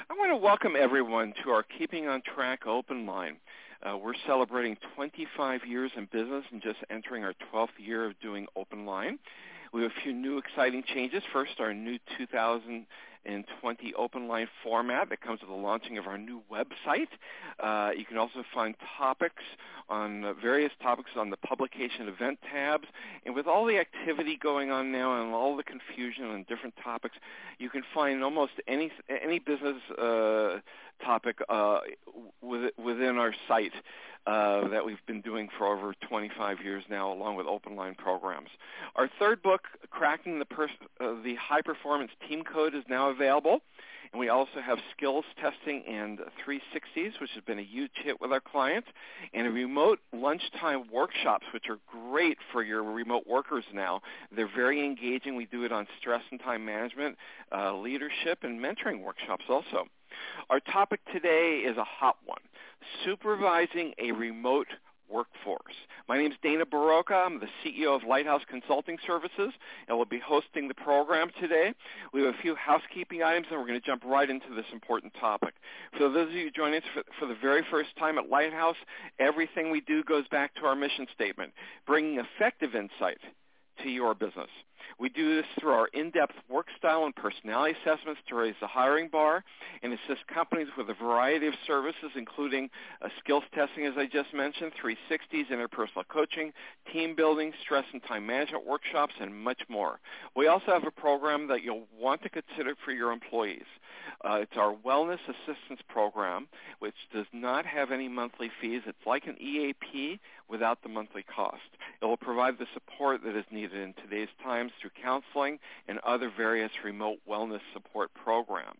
I want to welcome everyone to our Keeping on Track Open Line. We're celebrating 25 years in business and just entering our 12th year of doing Open Line. We have a few new exciting changes. First, our new 2020 Open Line format that comes with the launching of our new website. You can also find topics on various topics on the publication event tabs. And with all the activity going on now and all the confusion on different topics, you can find almost any business topic within our site that we've been doing for over 25 years now, along with Open Line programs. Our third book, Cracking the High Performance Team Code, is now available. And we also have skills testing and 360s, which has been a huge hit with our clients, and remote lunchtime workshops, which are great for your remote workers now. They're very engaging. We do it on stress and time management, leadership, and mentoring workshops also. Our topic today is a hot one, supervising a remote workforce. My name is Dana Barocca. I'm the CEO of Lighthouse Consulting Services, and we'll be hosting the program today. We have a few housekeeping items, and we're going to jump right into this important topic. For those of you joining us for the very first time at Lighthouse, everything we do goes back to our mission statement, bringing effective insight to your business. We do this through our in-depth work style and personality assessments to raise the hiring bar and assist companies with a variety of services, including skills testing, as I just mentioned, 360s, interpersonal coaching, team building, stress and time management workshops, and much more. We also have a program that you'll want to consider for your employees. It's our Wellness Assistance Program, which does not have any monthly fees. It's like an EAP without the monthly cost. It will provide the support that is needed in today's times through counseling and other various remote wellness support programs.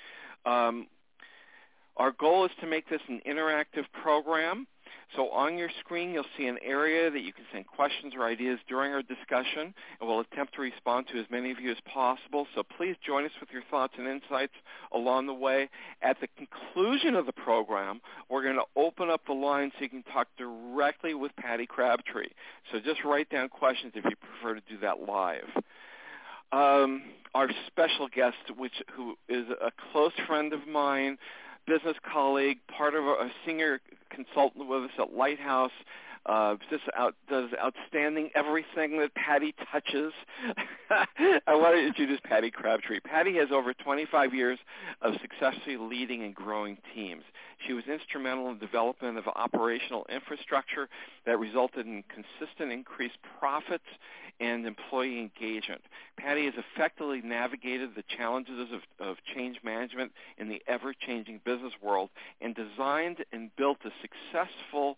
Our goal is to make this an interactive program. So on your screen, you'll see an area that you can send questions or ideas during our discussion, and we'll attempt to respond to as many of you as possible. So please join us with your thoughts and insights along the way. At the conclusion of the program, we're going to open up the line so you can talk directly with Patty Crabtree. So just write down questions if you prefer to do that live. Our special guest, who is a close friend of mine, business colleague, part of a senior consultant with us at Lighthouse, does outstanding everything that Patty touches. I want to introduce Patty Crabtree. Patty has over 25 years of successfully leading and growing teams. She was instrumental in the development of operational infrastructure that resulted in consistent increased profits and employee engagement. Patty has effectively navigated the challenges of change management in the ever-changing business world and designed and built a successful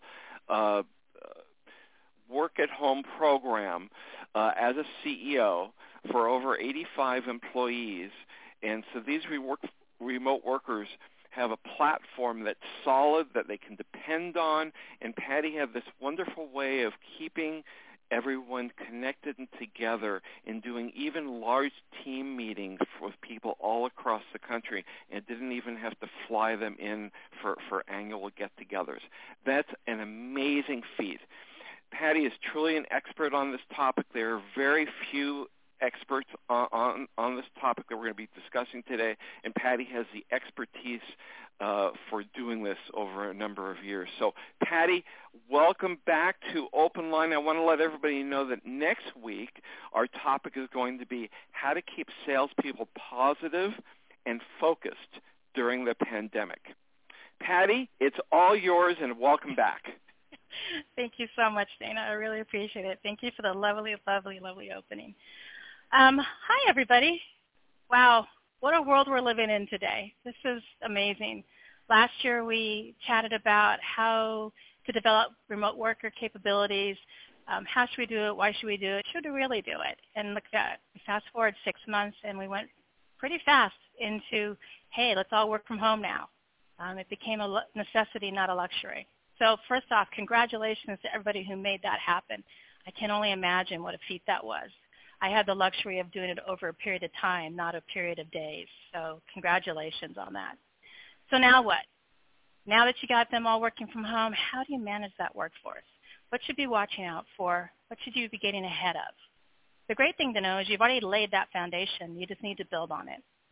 work-at-home program as a CEO for over 85 employees. And so these remote workers have a platform that's solid, that they can depend on, and Patty had this wonderful way of keeping everyone connected and together in doing even large team meetings with people all across the country, and didn't even have to fly them in for annual get-togethers. That's an amazing feat. Patty is truly an expert on this topic. There are very few experts on this topic that we're going to be discussing today, and Patty has the expertise for doing this over a number of years. So, Patty, welcome back to Open Line. I want to let everybody know that next week our topic is going to be how to keep salespeople positive and focused during the pandemic. Patty, it's all yours, and welcome back. Thank you so much, Dana. I really appreciate it. Thank you for the lovely, lovely, lovely opening. Hi, everybody. Wow, what a world we're living in today. This is amazing. Last year we chatted about how to develop remote worker capabilities. How should we do it? Why should we do it? Should we really do it? And look at fast forward 6 months, and we went pretty fast into, hey, let's all work from home now. It became a necessity, not a luxury. So first off, congratulations to everybody who made that happen. I can only imagine what a feat that was. I had the luxury of doing it over a period of time, not a period of days. So congratulations on that. So now what? Now that you got them all working from home, how do you manage that workforce? What should you be watching out for? What should you be getting ahead of? The great thing to know is you've already laid that foundation. You just need to build on it.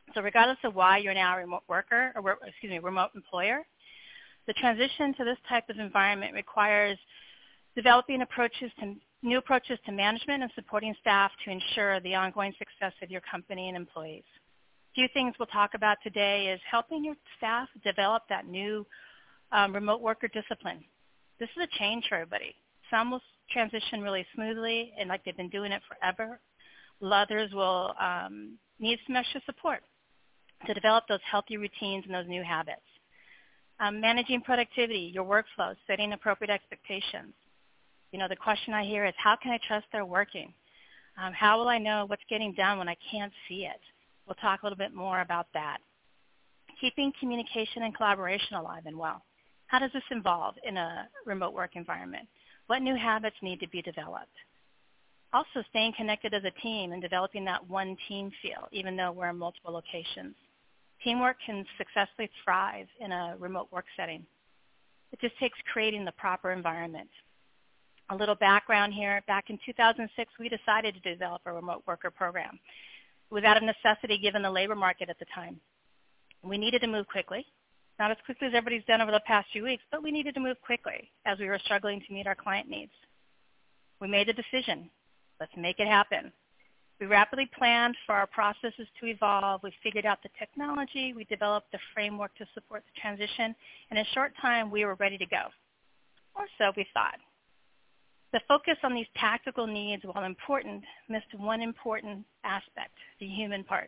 So regardless of why you're now a remote worker, or remote employer, the transition to this type of environment requires developing new approaches to management and supporting staff to ensure the ongoing success of your company and employees. A few things we'll talk about today is helping your staff develop that new remote worker discipline. This is a change for everybody. Some will transition really smoothly and like they've been doing it forever. Others will need some extra support to develop those healthy routines and those new habits. Managing productivity, your workflows, setting appropriate expectations. The question I hear is, how can I trust they're working? How will I know what's getting done when I can't see it? We'll talk a little bit more about that. Keeping communication and collaboration alive and well. How does this involve in a remote work environment? What new habits need to be developed? Also staying connected as a team and developing that one team feel, even though we're in multiple locations. Teamwork can successfully thrive in a remote work setting. It just takes creating the proper environment. A little background here. Back in 2006, we decided to develop a remote worker program. It was out of necessity given the labor market at the time. We needed to move quickly. Not as quickly as everybody's done over the past few weeks, but we needed to move quickly as we were struggling to meet our client needs. We made the decision. Let's make it happen. We rapidly planned for our processes to evolve. We figured out the technology. We developed the framework to support the transition. In a short time, we were ready to go. Or so we thought. The focus on these tactical needs, while important, missed one important aspect, the human part.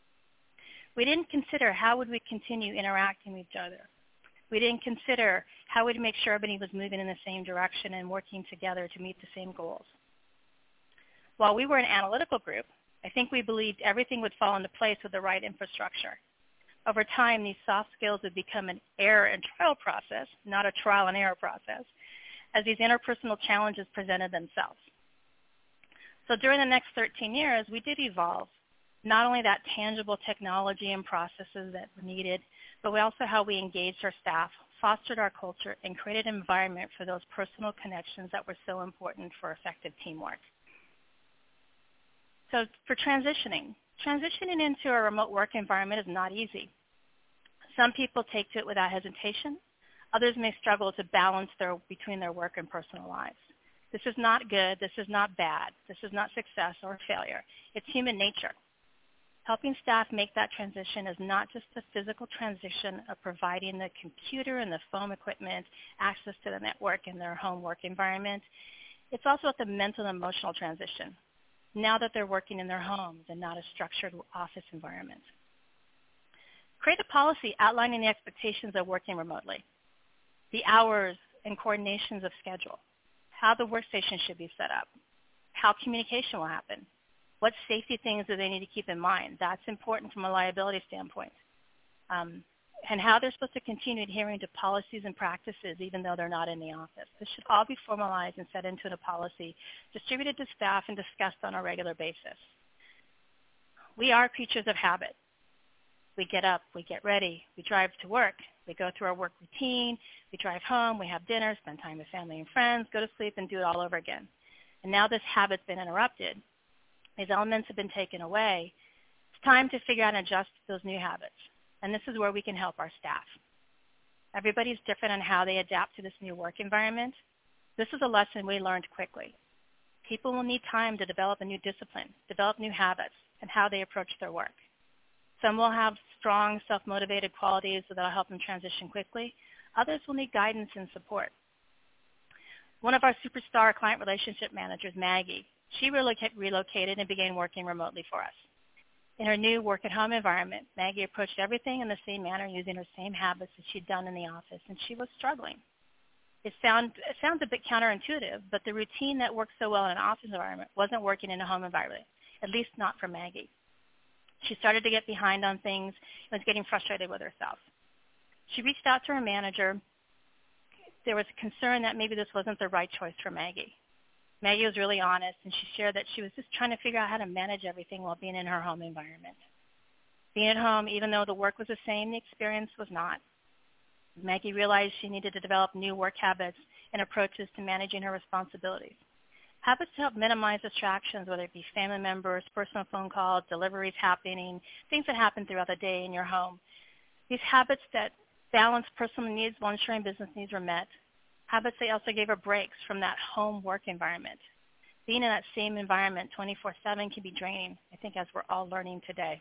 We didn't consider how would we continue interacting with each other. We didn't consider how we'd make sure everybody was moving in the same direction and working together to meet the same goals. While we were an analytical group, I think we believed everything would fall into place with the right infrastructure. Over time, these soft skills would become an error and trial process, not a trial and error process, as these interpersonal challenges presented themselves. So during the next 13 years, we did evolve not only that tangible technology and processes that were needed, but also how we engaged our staff, fostered our culture, and created an environment for those personal connections that were so important for effective teamwork. So for transitioning into a remote work environment is not easy. Some people take to it without hesitation. Others may struggle to balance between their work and personal lives. This is not good. This is not bad. This is not success or failure. It's human nature. Helping staff make that transition is not just the physical transition of providing the computer and the phone equipment, access to the network in their home work environment. It's also the mental and emotional transition, now that they're working in their homes and not a structured office environment. Create a policy outlining the expectations of working remotely, the hours and coordinations of schedule, how the workstation should be set up, how communication will happen, what safety things do they need to keep in mind. That's important from a liability standpoint. And how they're supposed to continue adhering to policies and practices even though they're not in the office. This should all be formalized and set into a policy, distributed to staff and discussed on a regular basis. We are creatures of habit. We get up, we get ready, we drive to work, we go through our work routine, we drive home, we have dinner, spend time with family and friends, go to sleep, and do it all over again. And now this habit's been interrupted. These elements have been taken away. It's time to figure out and adjust those new habits. And this is where we can help our staff. Everybody's different on how they adapt to this new work environment. This is a lesson we learned quickly. People will need time to develop a new discipline, develop new habits, and how they approach their work. Some will have strong, self-motivated qualities that will help them transition quickly. Others will need guidance and support. One of our superstar client relationship managers, Maggie, she relocated and began working remotely for us. In her new work-at-home environment, Maggie approached everything in the same manner, using her same habits that she'd done in the office, and she was struggling. It sounds a bit counterintuitive, but the routine that works so well in an office environment wasn't working in a home environment, at least not for Maggie. She started to get behind on things and was getting frustrated with herself. She reached out to her manager. There was a concern that maybe this wasn't the right choice for Maggie. Maggie was really honest, and she shared that she was just trying to figure out how to manage everything while being in her home environment. Being at home, even though the work was the same, the experience was not. Maggie realized she needed to develop new work habits and approaches to managing her responsibilities. Habits help minimize distractions, whether it be family members, personal phone calls, deliveries happening, things that happen throughout the day in your home. These habits that balance personal needs while ensuring business needs were met. Habits that also gave her breaks from that home work environment. Being in that same environment 24/7 can be draining, I think, as we're all learning today.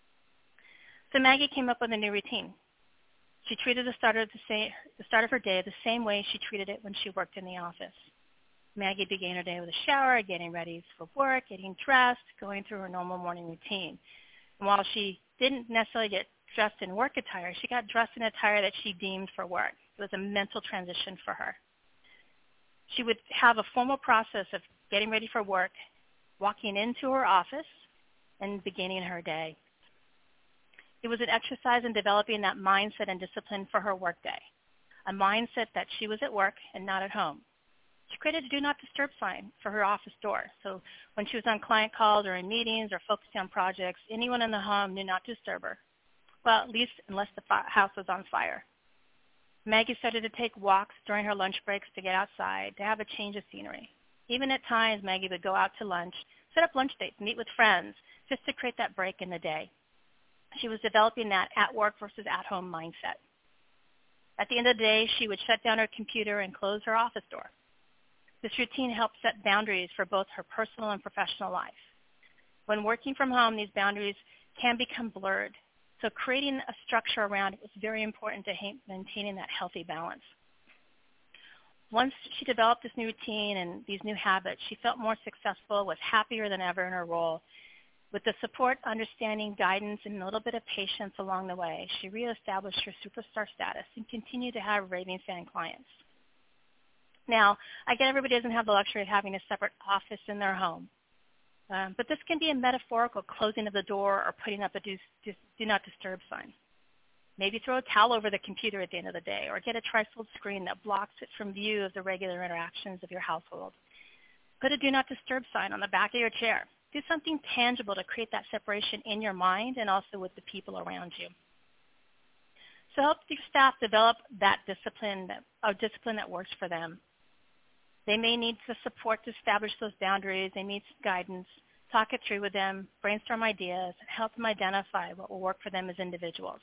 So Maggie came up with a new routine. She treated the start of her day the same way she treated it when she worked in the office. Maggie began her day with a shower, getting ready for work, getting dressed, going through her normal morning routine. And while she didn't necessarily get dressed in work attire, she got dressed in attire that she deemed for work. It was a mental transition for her. She would have a formal process of getting ready for work, walking into her office, and beginning her day. It was an exercise in developing that mindset and discipline for her workday, a mindset that she was at work and not at home. She created a do not disturb sign for her office door. So when she was on client calls or in meetings or focusing on projects, anyone in the home knew not to disturb her. Well, at least unless the house was on fire. Maggie started to take walks during her lunch breaks to get outside, to have a change of scenery. Even at times, Maggie would go out to lunch, set up lunch dates, meet with friends, just to create that break in the day. She was developing that at-work versus at-home mindset. At the end of the day, she would shut down her computer and close her office door. This routine helped set boundaries for both her personal and professional life. When working from home, these boundaries can become blurred. So creating a structure around it was very important to maintaining that healthy balance. Once she developed this new routine and these new habits, she felt more successful, was happier than ever in her role. With the support, understanding, guidance, and a little bit of patience along the way, she reestablished her superstar status and continued to have raving fan clients. Now, I get everybody doesn't have the luxury of having a separate office in their home. But this can be a metaphorical closing of the door or putting up a do not disturb sign. Maybe throw a towel over the computer at the end of the day, or get a trifold screen that blocks it from view of the regular interactions of your household. Put a do not disturb sign on the back of your chair. Do something tangible to create that separation in your mind and also with the people around you. So help your staff develop that discipline that works for them. They may need the support to establish those boundaries. They need guidance. Talk it through with them, brainstorm ideas, and help them identify what will work for them as individuals.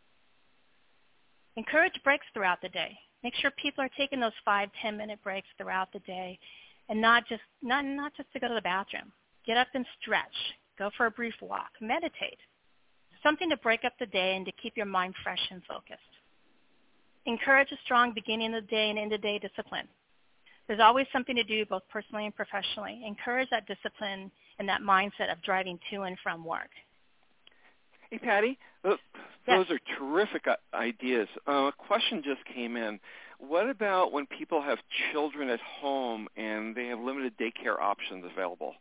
Encourage breaks throughout the day. Make sure people are taking those 5-10-minute breaks throughout the day, and not just to go to the bathroom. Get up and stretch. Go for a brief walk. Meditate. Something to break up the day and to keep your mind fresh and focused. Encourage a strong beginning of the day and end-of-day discipline. There's always something to do both personally and professionally. Encourage that discipline and that mindset of driving to and from work. Hey, Patty, Yes. Those are terrific ideas. A question just came in. What about when people have children at home and they have limited daycare options available?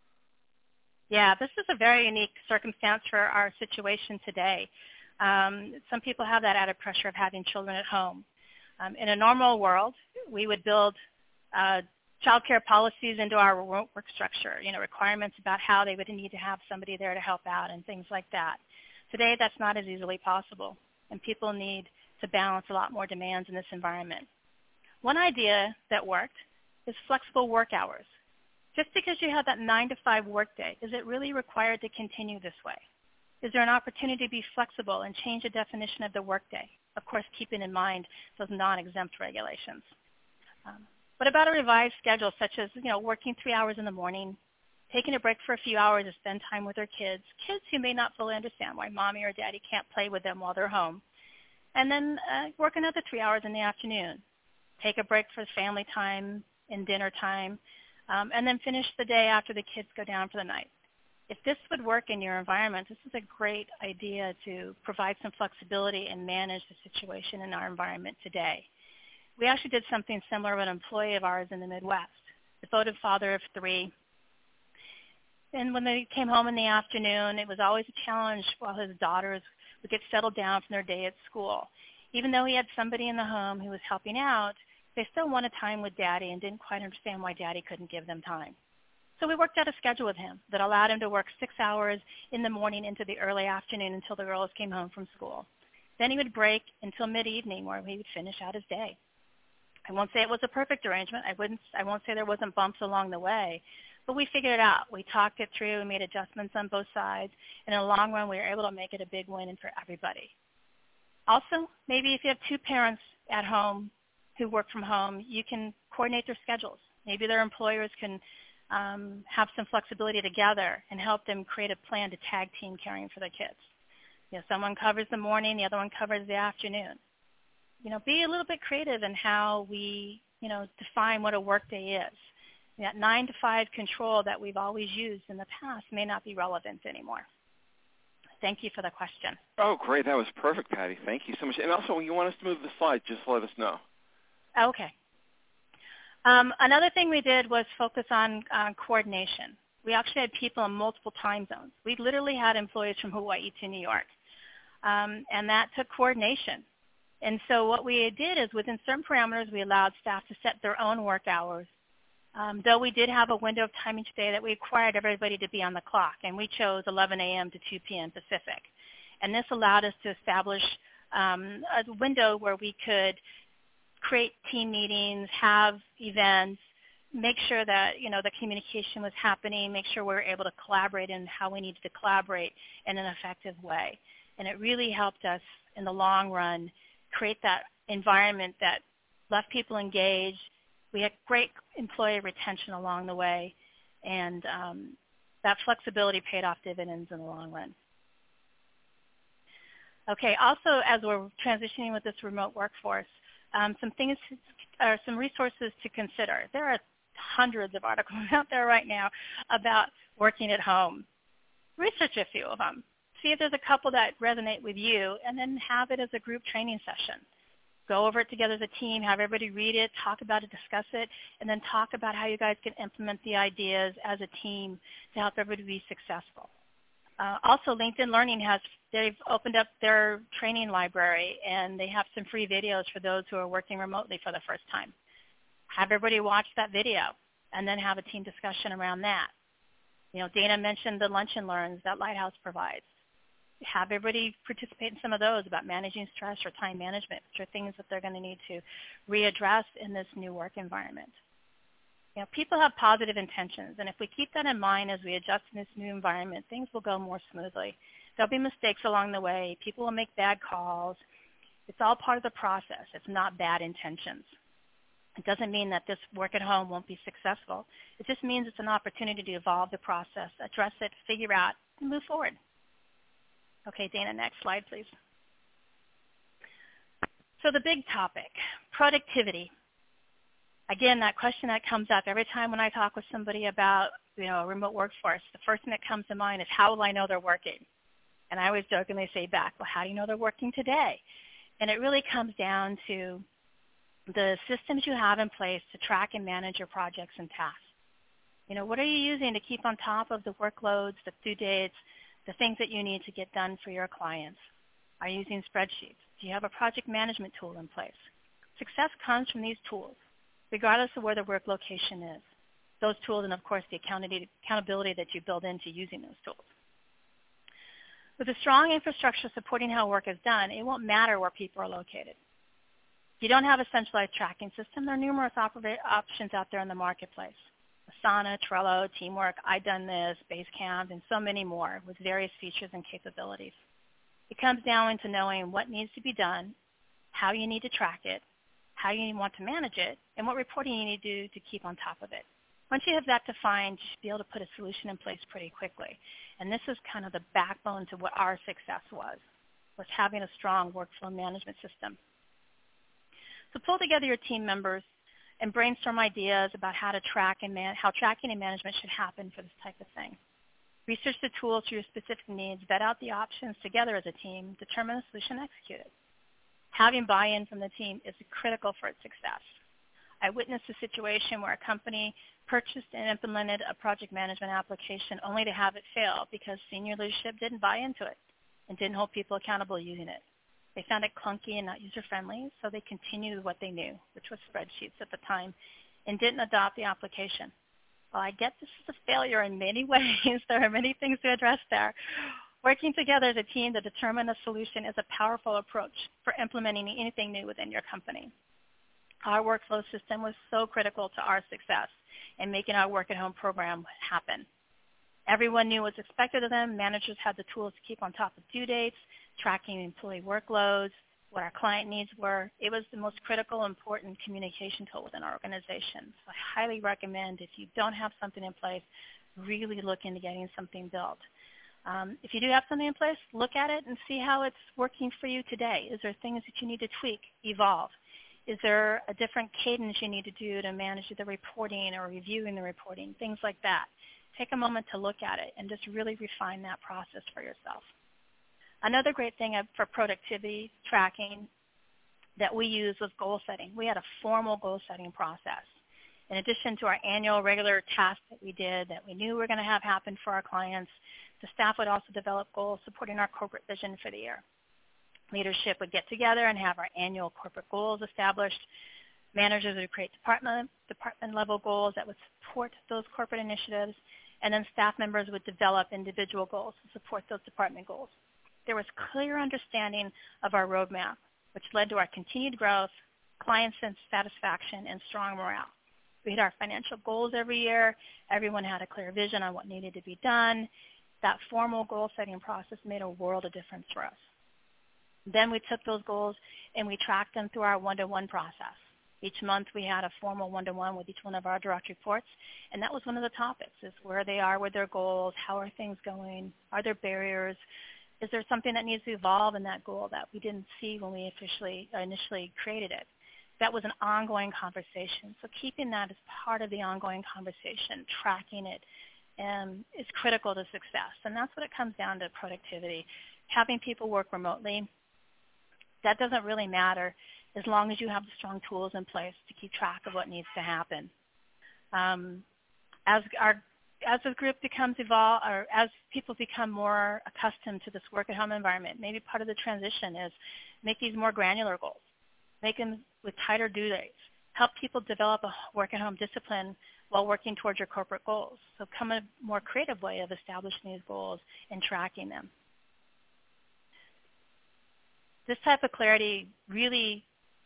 Yeah, this is a very unique circumstance for our situation today. Some people have that added pressure of having children at home. In a normal world, we would build child care policies into our work structure, requirements about how they would need to have somebody there to help out and things like that. Today, that's not as easily possible, and people need to balance a lot more demands in this environment. One idea that worked is flexible work hours. Just because you have that 9-to-5 workday, is it really required to continue this way? Is there an opportunity to be flexible and change the definition of the workday? Of course, keeping in mind those non-exempt regulations. What about a revised schedule, such as working 3 hours in the morning, taking a break for a few hours to spend time with their kids who may not fully understand why mommy or daddy can't play with them while they're home, and then work another 3 hours in the afternoon. Take a break for family time and dinner time, and then finish the day after the kids go down for the night. If this would work in your environment, this is a great idea to provide some flexibility and manage the situation in our environment today. We actually did something similar with an employee of ours in the Midwest, devoted father of 3. And when they came home in the afternoon, it was always a challenge while his daughters would get settled down from their day at school. Even though he had somebody in the home who was helping out, they still wanted time with Daddy and didn't quite understand why Daddy couldn't give them time. So we worked out a schedule with him that allowed him to work 6 hours in the morning into the early afternoon until the girls came home from school. Then he would break until mid-evening where he would finish out his day. I won't say it was a perfect arrangement. I won't say there wasn't bumps along the way, but we figured it out. We talked it through and made adjustments on both sides, and in the long run, we were able to make it a big win for everybody. Also, maybe if you have two parents at home who work from home, you can coordinate their schedules. Maybe their employers can have some flexibility together and help them create a plan to tag team caring for their kids. Someone covers the morning, the other one covers the afternoon. Be a little bit creative in how we, define what a workday is. That 9 to 5 control that we've always used in the past may not be relevant anymore. Thank you for the question. Oh, great. That was perfect, Patty. Thank you so much. And also, when you want us to move the slide, just let us know. Okay. Another thing we did was focus on coordination. We actually had people in multiple time zones. We literally had employees from Hawaii to New York, and that took coordination. And so what we did is within certain parameters, we allowed staff to set their own work hours. Though we did have a window of time each day that we required everybody to be on the clock, and we chose 11 a.m. to 2 p.m. Pacific. And this allowed us to establish a window where we could create team meetings, have events, make sure that the communication was happening, make sure we were able to collaborate in how we needed to collaborate in an effective way. And it really helped us in the long run create that environment that left people engaged. We had great employee retention along the way, and that flexibility paid off dividends in the long run. Okay, also as we're transitioning with this remote workforce, some resources to consider. There are hundreds of articles out there right now about working at home. Research a few of them. See if there's a couple that resonate with you, and then have it as a group training session. Go over it together as a team, have everybody read it, talk about it, discuss it, and then talk about how you guys can implement the ideas as a team to help everybody be successful. Also, LinkedIn Learning they've opened up their training library, and they have some free videos for those who are working remotely for the first time. Have everybody watch that video, and then have a team discussion around that. Dana mentioned the Lunch and Learns that Lighthouse provides. Have everybody participate in some of those about managing stress or time management, which are things that they're going to need to readdress in this new work environment. People have positive intentions, and if we keep that in mind as we adjust in this new environment, things will go more smoothly. There'll be mistakes along the way. People will make bad calls. It's all part of the process. It's not bad intentions. It doesn't mean that this work at home won't be successful. It just means it's an opportunity to evolve the process, address it, figure out, and move forward. Okay, Dana, next slide, please. So the big topic, productivity. Again, that question that comes up every time when I talk with somebody about a remote workforce, the first thing that comes to mind is, how will I know they're working? And I always jokingly say back, well, how do you know they're working today? And it really comes down to the systems you have in place to track and manage your projects and tasks. What are you using to keep on top of the workloads, the due dates, the things that you need to get done for your clients? Are you using spreadsheets? Do you have a project management tool in place? Success comes from these tools, regardless of where the work location is. Those tools and, of course, the accountability that you build into using those tools. With a strong infrastructure supporting how work is done, it won't matter where people are located. If you don't have a centralized tracking system, there are numerous options out there in the marketplace. Asana, Trello, Teamwork, I've Done This, Basecamp, and so many more with various features and capabilities. It comes down to knowing what needs to be done, how you need to track it, how you want to manage it, and what reporting you need to do to keep on top of it. Once you have that defined, you should be able to put a solution in place pretty quickly. And this is kind of the backbone to what our success was having a strong workflow management system. So pull together your team members and brainstorm ideas about how to track and how tracking and management should happen for this type of thing. Research the tools to your specific needs, vet out the options together as a team, determine the solution, execute it. Having buy-in from the team is critical for its success. I witnessed a situation where a company purchased and implemented a project management application only to have it fail because senior leadership didn't buy into it and didn't hold people accountable using it. They found it clunky and not user-friendly, so they continued with what they knew, which was spreadsheets at the time, and didn't adopt the application. While I get this is a failure in many ways, there are many things to address there. Working together as a team to determine a solution is a powerful approach for implementing anything new within your company. Our workflow system was so critical to our success in making our work-at-home program happen. Everyone knew what was expected of them. Managers had the tools to keep on top of due dates, tracking employee workloads, what our client needs were. It was the most critical, important communication tool within our organization. So I highly recommend, if you don't have something in place, really look into getting something built. If you do have something in place, look at it and see how it's working for you today. Is there things that you need to tweak, evolve? Is there a different cadence you need to do to manage the reporting or reviewing the reporting, things like that? Take a moment to look at it and just really refine that process for yourself. Another great thing for productivity tracking that we used was goal setting. We had a formal goal setting process. In addition to our annual regular tasks that we did that we knew we were going to have happen for our clients, the staff would also develop goals supporting our corporate vision for the year. Leadership would get together and have our annual corporate goals established. Managers would create department-level goals that would support those corporate initiatives, and then staff members would develop individual goals to support those department goals. There was clear understanding of our roadmap, which led to our continued growth, client satisfaction, and strong morale. We hit our financial goals every year. Everyone had a clear vision on what needed to be done. That formal goal-setting process made a world of difference for us. Then we took those goals and we tracked them through our one-to-one process. Each month we had a formal one-to-one with each one of our direct reports, and that was one of the topics, is where they are with their goals, how are things going, are there barriers, is there something that needs to evolve in that goal that we didn't see when we initially created it. That was an ongoing conversation. So keeping that as part of the ongoing conversation, tracking it, is critical to success. And that's what it comes down to, productivity. Having people work remotely, that doesn't really matter as long as you have the strong tools in place to keep track of what needs to happen. As the group becomes evolved, or as people become more accustomed to this work-at-home environment, maybe part of the transition is make these more granular goals. Make them with tighter due dates. Help people develop a work-at-home discipline while working towards your corporate goals. So come a more creative way of establishing these goals and tracking them. This type of clarity really,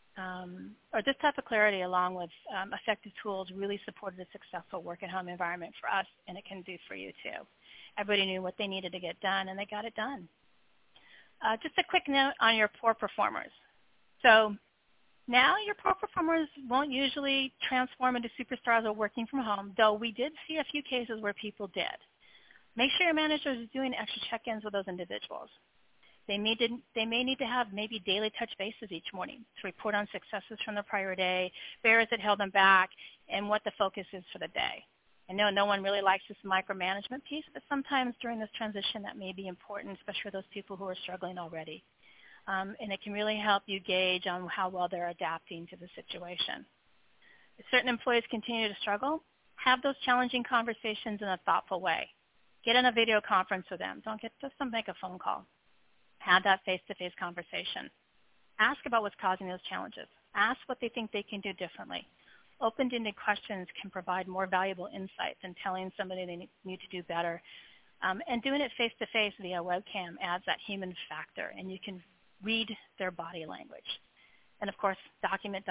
along with effective tools really supported a successful work-at-home environment for us, and it can do for you too. Everybody knew what they needed to get done, and they got it done. Just a quick note on your poor performers. So now your poor performers won't usually transform into superstars or working from home, though we did see a few cases where people did. Make sure your manager is doing extra check-ins with those individuals. They may need to have maybe daily touch bases each morning to report on successes from the prior day, barriers that held them back, and what the focus is for the day. I know no one really likes this micromanagement piece, but sometimes during this transition that may be important, especially for those people who are struggling already. And it can really help you gauge on how well they're adapting to the situation. If certain employees continue to struggle, have those challenging conversations in a thoughtful way. Get in a video conference with them. Just don't make a phone call. Have that face-to-face conversation. Ask about what's causing those challenges. Ask what they think they can do differently. Open-ended questions can provide more valuable insight than telling somebody they need to do better. And doing it face-to-face via webcam adds that human factor, and you can read their body language. And, of course, document.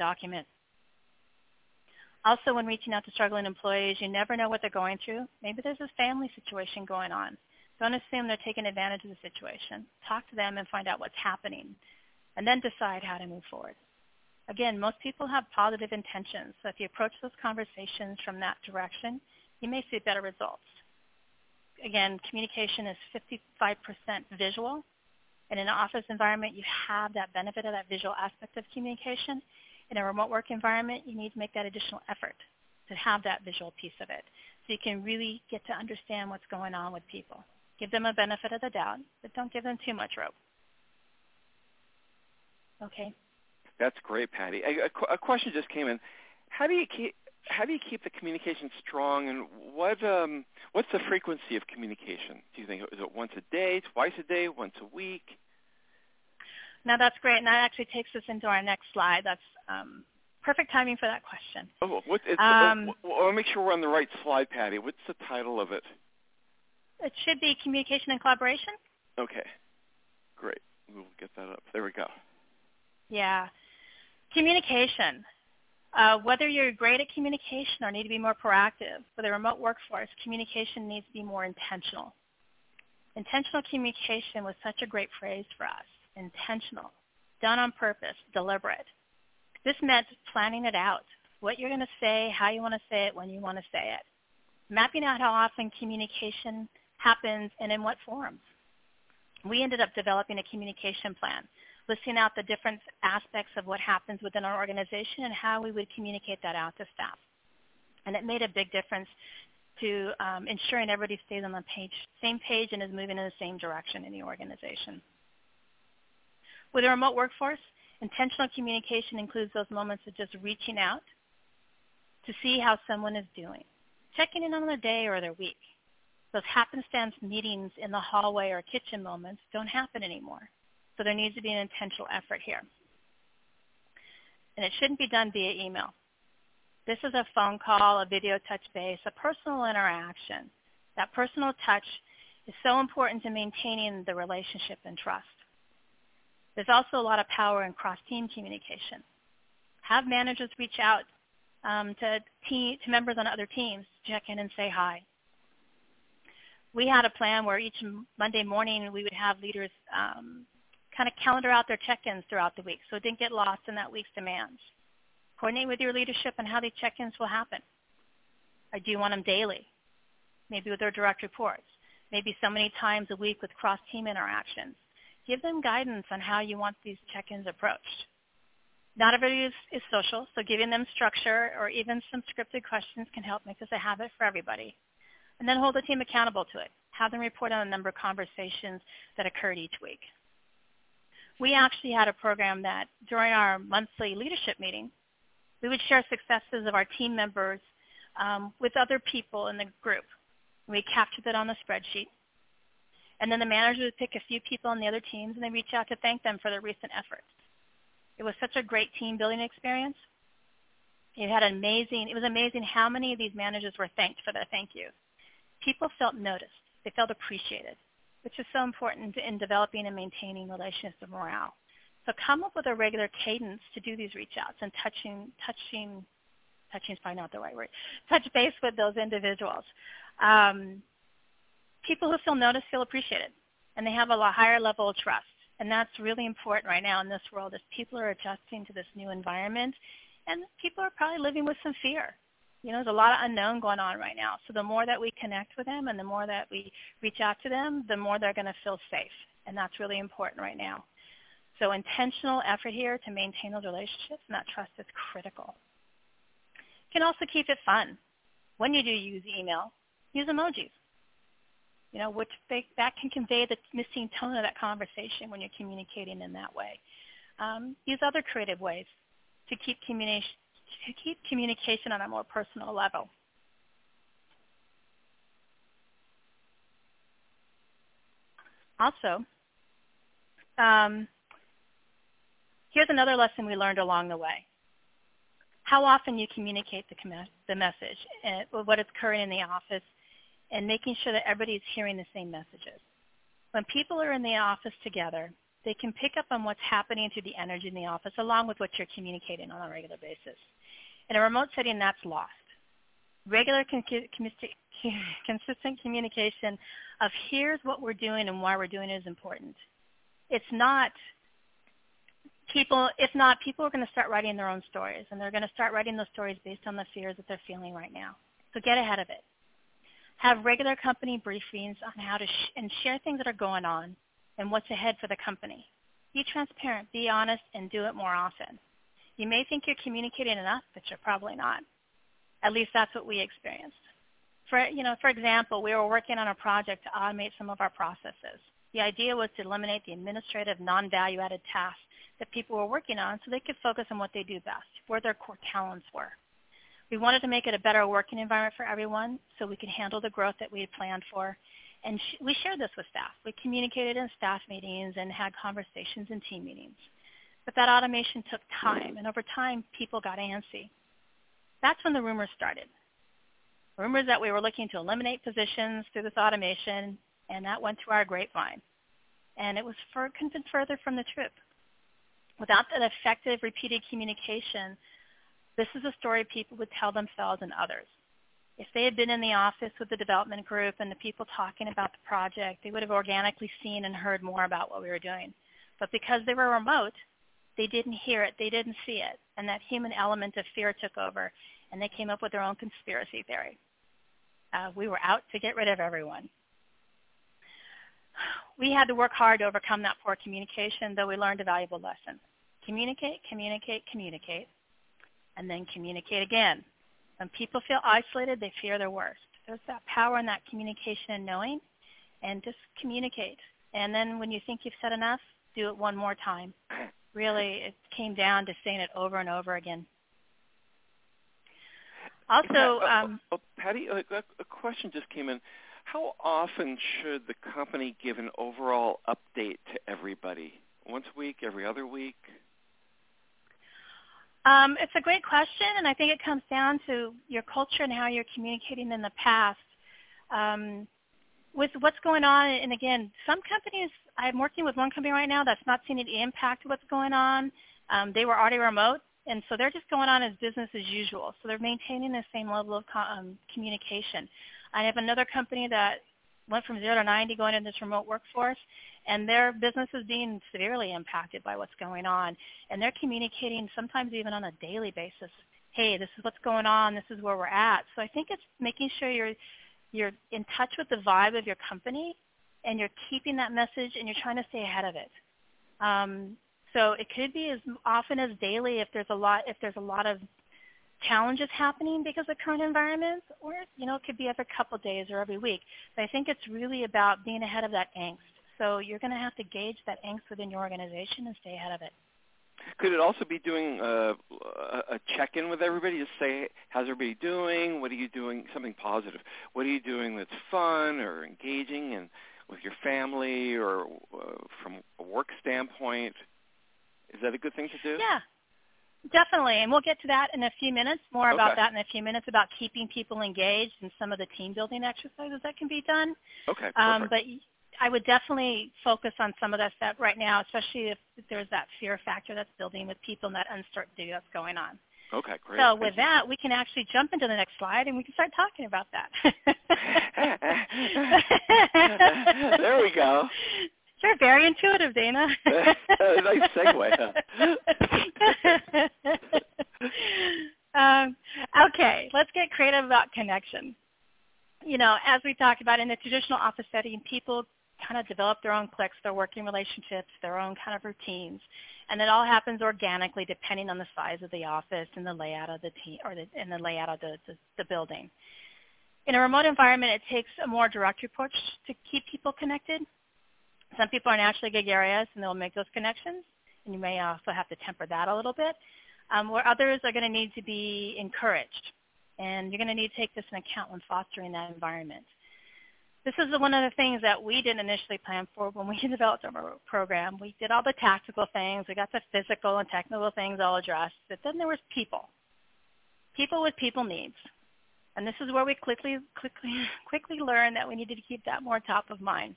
Also, when reaching out to struggling employees, you never know what they're going through. Maybe there's a family situation going on. Don't assume they're taking advantage of the situation. Talk to them and find out what's happening, and then decide how to move forward. Again, most people have positive intentions, so if you approach those conversations from that direction, you may see better results. Again, communication is 55% visual. In an office environment, you have that benefit of that visual aspect of communication. In a remote work environment, you need to make that additional effort to have that visual piece of it so you can really get to understand what's going on with people. Give them a benefit of the doubt, but don't give them too much rope. Okay. That's great, Patty. A question just came in. How do you keep the communication strong, and what's the frequency of communication? Do you think, is it once a day, twice a day, once a week? Now that's great, and that actually takes us into our next slide. That's perfect timing for that question. I'll make sure we're on the right slide, Patty. What's the title of it? It should be Communication and Collaboration. Okay, great. We'll get that up. There we go. Yeah. Communication. Whether you're great at communication or need to be more proactive, with a remote workforce, communication needs to be more intentional. Intentional communication was such a great phrase for us. Intentional, done on purpose, deliberate. This meant planning it out, what you're going to say, how you want to say it, when you want to say it. Mapping out how often communication happens and in what forms. We ended up developing a communication plan, listing out the different aspects of what happens within our organization and how we would communicate that out to staff. And it made a big difference to ensuring everybody stays on the same page and is moving in the same direction in the organization. With a remote workforce, intentional communication includes those moments of just reaching out to see how someone is doing, checking in on their day or their week. Those happenstance meetings in the hallway or kitchen moments don't happen anymore. So there needs to be an intentional effort here. And it shouldn't be done via email. This is a phone call, a video touch base, a personal interaction. That personal touch is so important to maintaining the relationship and trust. There's also a lot of power in cross-team communication. Have managers reach out to members on other teams to check in and say hi. We had a plan where each Monday morning we would have leaders kind of calendar out their check-ins throughout the week so it didn't get lost in that week's demands. Coordinate with your leadership on how these check-ins will happen. Or do you want them daily? Maybe with their direct reports. Maybe so many times a week with cross-team interactions. Give them guidance on how you want these check-ins approached. Not everybody is social, so giving them structure or even some scripted questions can help make this a habit for everybody. And then hold the team accountable to it. Have them report on the number of conversations that occurred each week. We actually had a program that during our monthly leadership meeting, we would share successes of our team members with other people in the group. We captured that on the spreadsheet. And then the manager would pick a few people on the other teams and they reach out to thank them for their recent efforts. It was such a great team building experience. It was amazing how many of these managers were thanked for their thank you. People felt noticed. They felt appreciated, which is so important in developing and maintaining relationships of morale. So come up with a regular cadence to do these reach outs and touching is probably not the right word, touch base with those individuals. People who feel noticed feel appreciated, and they have a higher level of trust. And that's really important right now in this world as people are adjusting to this new environment, and people are probably living with some fear. You know, there's a lot of unknown going on right now. So the more that we connect with them and the more that we reach out to them, the more they're going to feel safe. And that's really important right now. So intentional effort here to maintain those relationships and that trust is critical. You can also keep it fun. When you do use email, use emojis. You know, that can convey the missing tone of that conversation when you're communicating in that way. Use other creative ways to keep communication on a more personal level. Also, here's another lesson we learned along the way. How often you communicate the message, and what is occurring in the office, and making sure that everybody's hearing the same messages. When people are in the office together, they can pick up on what's happening through the energy in the office along with what you're communicating on a regular basis. In a remote setting, that's lost. Regular consistent communication of here's what we're doing and why we're doing it is important. If not, people are going to start writing their own stories, and they're going to start writing those stories based on the fears that they're feeling right now. So get ahead of it. Have regular company briefings on how to and share things that are going on and what's ahead for the company. Be transparent, be honest, and do it more often. You may think you're communicating enough, but you're probably not. At least that's what we experienced. For example, we were working on a project to automate some of our processes. The idea was to eliminate the administrative non-value-added tasks that people were working on so they could focus on what they do best, where their core talents were. We wanted to make it a better working environment for everyone so we could handle the growth that we had planned for. And we shared this with staff. We communicated in staff meetings and had conversations in team meetings. But that automation took time, and over time, people got antsy. That's when the rumors started. Rumors that we were looking to eliminate positions through this automation, and that went through our grapevine. And it was further from the truth. Without that effective repeated communication, this is a story people would tell themselves and others. If they had been in the office with the development group and the people talking about the project, they would have organically seen and heard more about what we were doing. But because they were remote, they didn't hear it, they didn't see it, and that human element of fear took over, and they came up with their own conspiracy theory. We were out to get rid of everyone. We had to work hard to overcome that poor communication, though we learned a valuable lesson. Communicate, communicate, communicate, and then communicate again. When people feel isolated, they fear their worst. There's that power in that communication and knowing, and just communicate. And then when you think you've said enough, do it one more time. Really, it came down to saying it over and over again. Also, Patty, a question just came in. How often should the company give an overall update to everybody? Once a week, every other week? It's a great question, and I think it comes down to your culture and how you're communicating in the past. With what's going on, and again, some companies, I'm working with one company right now that's not seeing any impact to what's going on. They were already remote, and so they're just going on as business as usual. So they're maintaining the same level of communication. I have another company that went from 0 to 90 going into this remote workforce, and their business is being severely impacted by what's going on. And they're communicating sometimes even on a daily basis. Hey, this is what's going on. This is where we're at. So I think it's making sure you're in touch with the vibe of your company, and you're keeping that message, and you're trying to stay ahead of it. So it could be as often as daily if there's a lot of challenges happening because of current environments, or it could be every couple of days or every week. But I think it's really about being ahead of that angst. So you're going to have to gauge that angst within your organization and stay ahead of it. Could it also be doing a check-in with everybody to say, how's everybody doing? What are you doing? Something positive. What are you doing that's fun or engaging and with your family or from a work standpoint? Is that a good thing to do? Yeah, definitely. And we'll get to that in a few minutes, more about that in a few minutes, about keeping people engaged and some of the team-building exercises that can be done. Okay, perfect. But I would definitely focus on some of that stuff right now, especially if there's that fear factor that's building with people and that uncertainty that's going on. Okay, great. So with that, we can actually jump into the next slide, and we can start talking about that. There we go. Sure, very intuitive, Dana. Nice segue. Okay, let's get creative about connection. As we talked about in the traditional office setting, people kind of develop their own cliques, their working relationships, their own kind of routines, and it all happens organically depending on the size of the office and the layout of the team, and the layout of the building. In a remote environment, it takes a more direct approach to keep people connected. Some people are naturally gregarious, and they'll make those connections, and you may also have to temper that a little bit, where others are going to need to be encouraged, and you're going to need to take this into account when fostering that environment. This is one of the things that we didn't initially plan for when we developed our program. We did all the tactical things. We got the physical and technical things all addressed, but then there was people with people needs. And this is where we quickly learned that we needed to keep that more top of mind.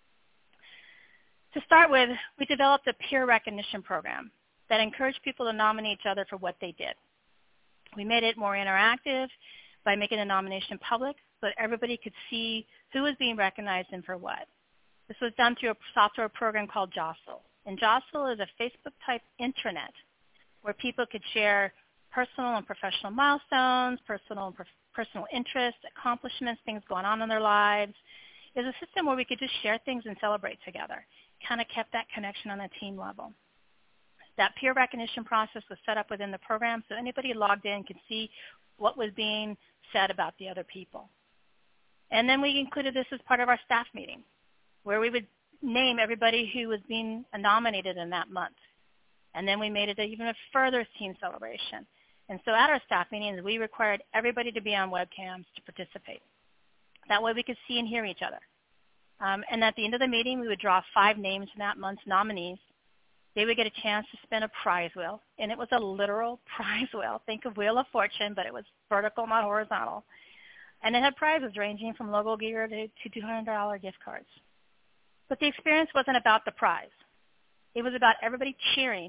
To start with, we developed a peer recognition program that encouraged people to nominate each other for what they did. We made it more interactive by making the nomination public so that everybody could see who was being recognized and for what. This was done through a software program called Jostle. And Jostle is a Facebook-type intranet where people could share personal and professional milestones, personal interests, accomplishments, things going on in their lives. It was a system where we could just share things and celebrate together. Kind of kept that connection on a team level. That peer recognition process was set up within the program so anybody logged in could see what was being said about the other people. And then we included this as part of our staff meeting, where we would name everybody who was being nominated in that month. And then we made it even a further team celebration. And so at our staff meetings, we required everybody to be on webcams to participate. That way we could see and hear each other. And at the end of the meeting, we would draw 5 names from that month's nominees. They would get a chance to spin a prize wheel, and it was a literal prize wheel. Think of Wheel of Fortune, but it was vertical, not horizontal. And it had prizes ranging from logo gear to $200 gift cards. But the experience wasn't about the prize. It was about everybody cheering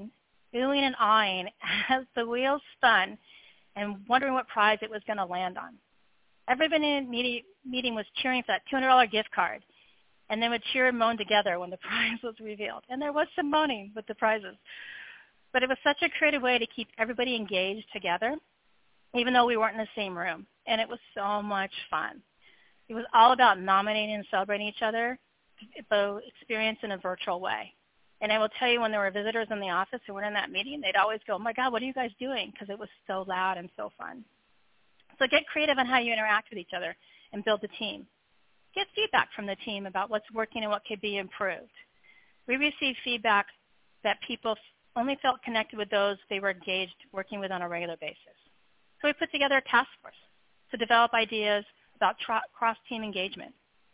oohing and awing as the wheels spun and wondering what prize it was going to land on. Everybody in the meeting was cheering for that $200 gift card, and they would cheer and moan together when the prize was revealed. And there was some moaning with the prizes. But it was such a creative way to keep everybody engaged together, even though we weren't in the same room. And it was so much fun. It was all about nominating and celebrating each other, the experience in a virtual way. And I will tell you, when there were visitors in the office who weren't in that meeting, they'd always go, "Oh my God, what are you guys doing?" Because it was so loud and so fun. So get creative on how you interact with each other and build the team. Get feedback from the team about what's working and what could be improved. We received feedback that people only felt connected with those they were engaged working with on a regular basis. So we put together a task force to develop ideas about cross-team engagement.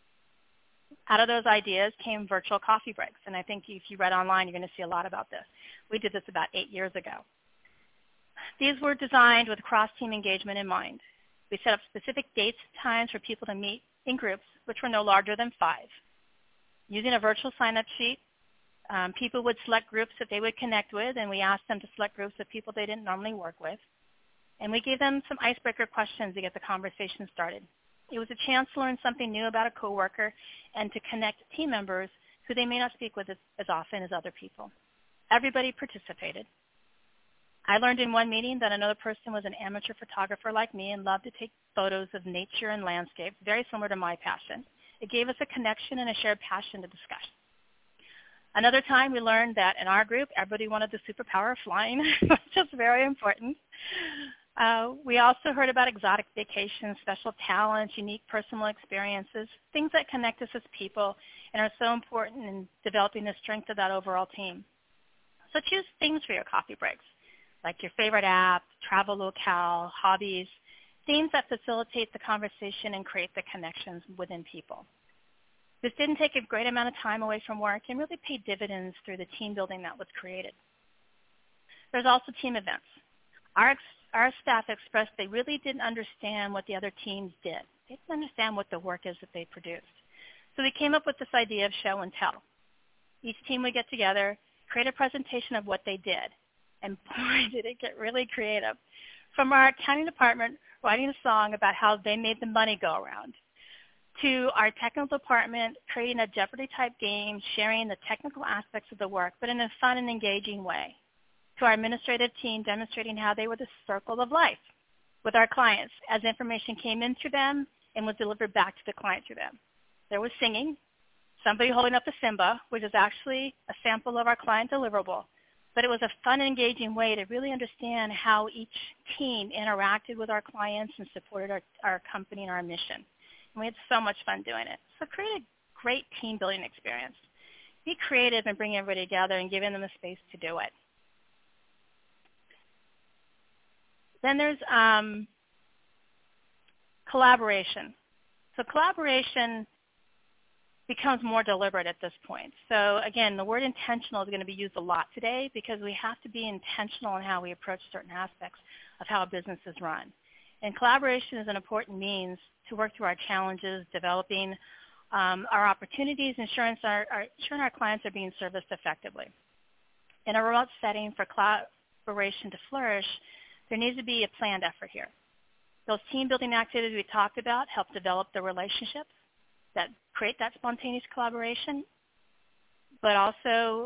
Out of those ideas came virtual coffee breaks, and I think if you read online, you're going to see a lot about this. We did this about 8 years ago. These were designed with cross-team engagement in mind. We set up specific dates and times for people to meet in groups, which were no larger than 5. Using a virtual sign-up sheet, people would select groups that they would connect with, and we asked them to select groups of people they didn't normally work with. And we gave them some icebreaker questions to get the conversation started. It was a chance to learn something new about a coworker and to connect team members who they may not speak with as often as other people. Everybody participated. I learned in one meeting that another person was an amateur photographer like me and loved to take photos of nature and landscape, very similar to my passion. It gave us a connection and a shared passion to discuss. Another time we learned that in our group, everybody wanted the superpower of flying, which is very important. We also heard about exotic vacations, special talents, unique personal experiences, things that connect us as people and are so important in developing the strength of that overall team. So choose things for your coffee breaks, like your favorite app, travel locale, hobbies, themes that facilitate the conversation and create the connections within people. This didn't take a great amount of time away from work and really paid dividends through the team building that was created. There's also team events. Our staff expressed they really didn't understand what the other teams did. They didn't understand what the work is that they produced. So we came up with this idea of show and tell. Each team would get together, create a presentation of what they did. And boy, did it get really creative. From our accounting department writing a song about how they made the money go around, to our technical department creating a Jeopardy-type game, sharing the technical aspects of the work, but in a fun and engaging way, to our administrative team demonstrating how they were the circle of life with our clients as information came in through them and was delivered back to the client through them. There was singing, somebody holding up a Simba, which is actually a sample of our client deliverable, but it was a fun and engaging way to really understand how each team interacted with our clients and supported our company and our mission. And we had so much fun doing it. So create a great team building experience. Be creative and bring everybody together and giving them the space to do it. Then there's collaboration. So collaboration becomes more deliberate at this point. So again, the word intentional is going to be used a lot today because we have to be intentional in how we approach certain aspects of how a business is run. And collaboration is an important means to work through our challenges, developing our opportunities, ensuring our clients are being serviced effectively. In a remote setting, for collaboration to flourish, there needs to be a planned effort here. Those team-building activities we talked about help develop the relationships that create that spontaneous collaboration, but also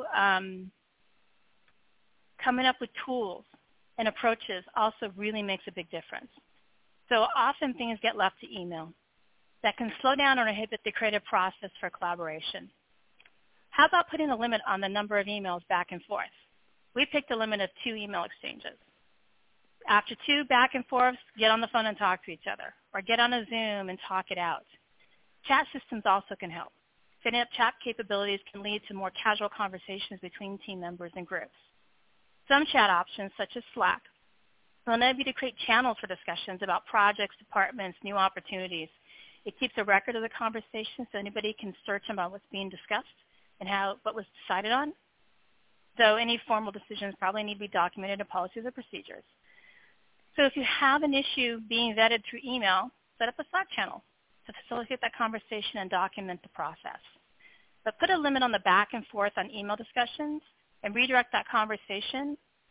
coming up with tools and approaches also really makes a big difference. So often things get left to email. That can slow down or inhibit the creative process for collaboration. How about putting a limit on the number of emails back and forth? We picked a limit of 2 email exchanges. After 2 back and forths, get on the phone and talk to each other, or get on a Zoom and talk it out. Chat systems also can help. Setting up chat capabilities can lead to more casual conversations between team members and groups. Some chat options, such as Slack, will enable you to create channels for discussions about projects, departments, new opportunities. It keeps a record of the conversation so anybody can search about what's being discussed and what was decided on, though any formal decisions probably need to be documented in policies or procedures. So if you have an issue being vetted through email, set up a Slack channel to facilitate that conversation and document the process. But put a limit on the back and forth on email discussions and redirect that conversation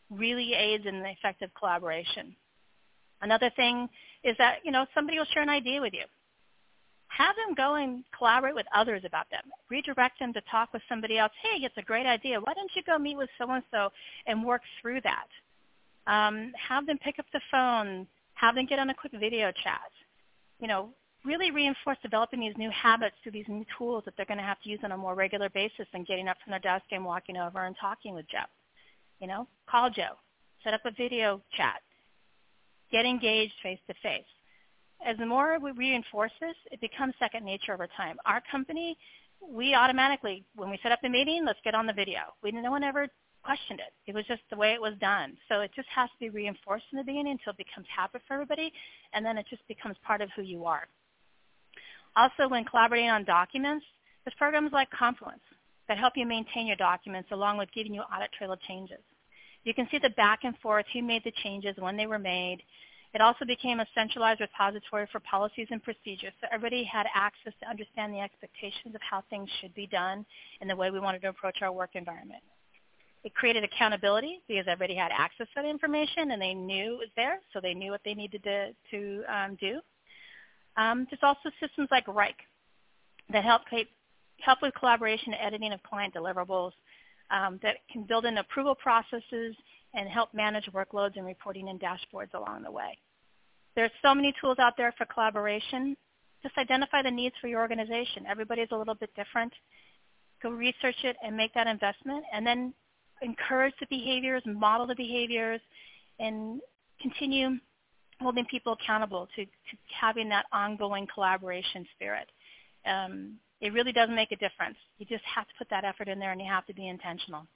really aids in the effective collaboration. Another thing is that, somebody will share an idea with you. Have them go and collaborate with others about them. Redirect them to talk with somebody else. Hey, it's a great idea. Why don't you go meet with so-and-so and work through that? Have them pick up the phone. Have them get on a quick video chat. Really reinforce developing these new habits through these new tools that they're going to have to use on a more regular basis than getting up from their desk and walking over and talking with Joe. Call Joe. Set up a video chat. Get engaged face-to-face. As the more we reinforce this, it becomes second nature over time. Our company, we automatically, when we set up the meeting, let's get on the video. No one ever questioned it. It was just the way it was done. So it just has to be reinforced in the beginning until it becomes habit for everybody, and then it just becomes part of who you are. Also, when collaborating on documents, there's programs like Confluence that help you maintain your documents along with giving you audit trail of changes. You can see the back and forth, who made the changes, when they were made. It also became a centralized repository for policies and procedures, so everybody had access to understand the expectations of how things should be done and the way we wanted to approach our work environment. It created accountability because everybody had access to that information and they knew it was there, so they knew what they needed to do. There's also systems like Wrike that help with collaboration and editing of client deliverables, that can build in approval processes and help manage workloads and reporting and dashboards along the way. There's so many tools out there for collaboration. Just identify the needs for your organization. Everybody's a little bit different. Go research it and make that investment, and then encourage the behaviors, model the behaviors, and continue holding people accountable to having that ongoing collaboration spirit. It really does make a difference. You just have to put that effort in there, and you have to be intentional.